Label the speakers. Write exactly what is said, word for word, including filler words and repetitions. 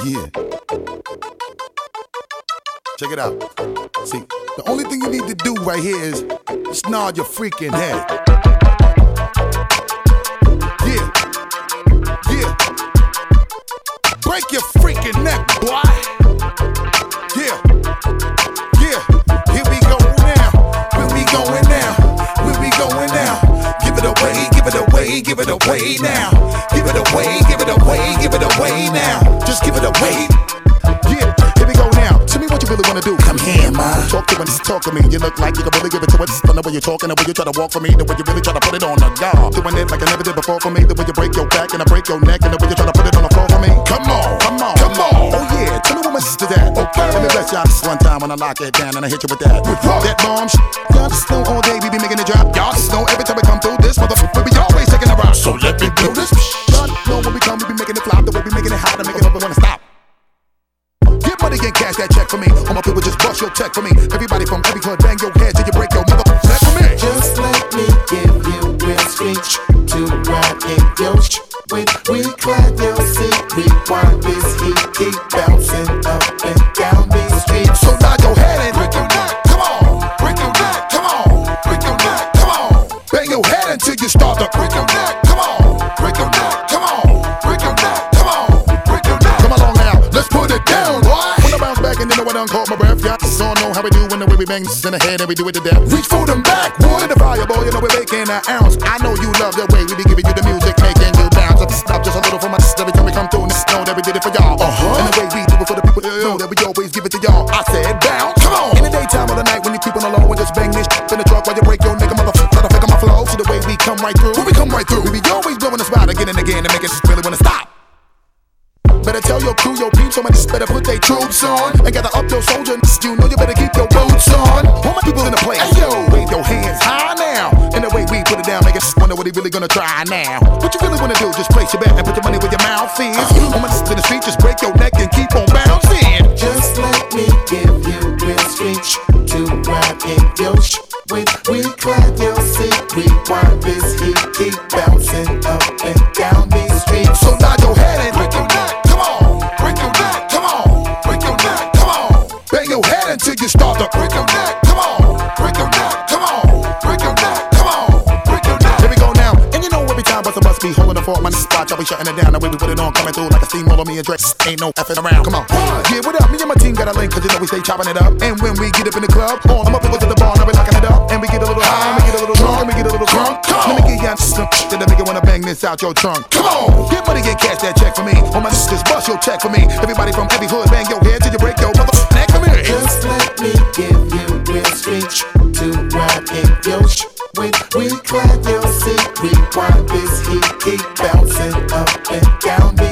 Speaker 1: Yeah. Check it out. See, the only thing you need to do right here is just nod your freaking head. Yeah. Yeah. Break your freaking neck, boy. Yeah. Yeah. Here we go now. Where we going now? Where we going now? Give it away, give it away, give it away now. Give it away, give it away, give it away now. Just give it away. Yeah, here we go now. Tell me what you really wanna do. Come here, ma. Talk to me, talk to me. You look like you can really give it to us. From the way you're talking, the way you try to walk for me, the way you really try to put it on the guard. Doing it like I never did before for me. The way you break your back and I break your neck, and the way you try to put it on the floor for me. Come on, come on, come on. Oh yeah, tell me what my sister's at. Okay, let me bless y'all this one time when I lock it down and I hit you with that. With that bomb shit. Y'all just know all day we be making it drop. Y'all just know every time we come through this motherfucker, we be always taking a rock. So let me do this. Y'all know when we come, we be making it flop. The way we making it hot and making it up and wanna stop. Get money and cash that check for me. All my people just bust your check for me. Everybody from every hood, bang your head till you break your motherfucking neck for me.
Speaker 2: Just let me give you real speech to ride in your sh- with recline your seat. Rewind this heat, keep bouncing up and down these streets.
Speaker 1: So nod your head and break your neck. Come on, break your neck. Come on, break your neck. Come on, bang your head until you start to break your neck. Come on, break your neck. Come on, break your neck. Come on, break your neck. Come along now, let's put it down. When I bounce back and you know I done caught my breath. Y'all just all know how we do when the way we bang this in the head and we do it to death. Reach for them back, wood the fire, boy, you know we're making an ounce. I know you love the way we be giving you the music, making you bounce. Let's stop just a little for my sister every time we come through and just know that we did it for y'all. Uh-huh. And the way we do it for the people, know that we always give it to y'all. I said bounce, come on. In the daytime or the night when you keep on alone and just bang this shit in the truck while you break your nigga motherfucker, try to fake on my flow. See the way we come right through, when we come right through, we be always blowing the spot again and again and make it just really wanna stop. Better tell your crew, your peeps, somebody just better put their troops on and gather up your soldiers. You know you better keep your boots on. All my people in the place, hey, yo, wave your hands high now. And the way we put it down, make us wonder what he really gonna try now. What you really wanna do? Just place your bet and put your money where your mouth is. Uh-huh. On my in the street, just break your neck and keep on bouncing.
Speaker 2: Just let me give you real speech to ride in your sh- with recline your seat. Rewind this heat, keep bouncing up and down these streets.
Speaker 1: So nod your head and break your neck. Break your neck, come on, break your neck, come on. Bang your head until you start to break your neck, come on, break your neck, come on, break your neck, come on, break your neck. Here we go now, and you know every time bust a must be holding the fort, my spot, y'all be shutting it down. The way we put it on, coming through like a steamroller, me and Drake. Ain't no effing around, come on. Yeah, what up? Me and my team got a link, cause you know we stay chopping it up. And when we get up in the club, all my people to the bar, now we locking it up. And we get a little high, and we get a little drunk, and we get a little drunk. Let me get y'all some shit that make you wanna bang this out your trunk. Come on, get money and cash that check for me. All my sisters, bust your check for me. Everybody from every hood, bang your head till you break your motherfucking neck for me.
Speaker 2: Just let me give you real speech to ride in your sh- with recline your seat. Rewind this heat, keep bouncing up and down.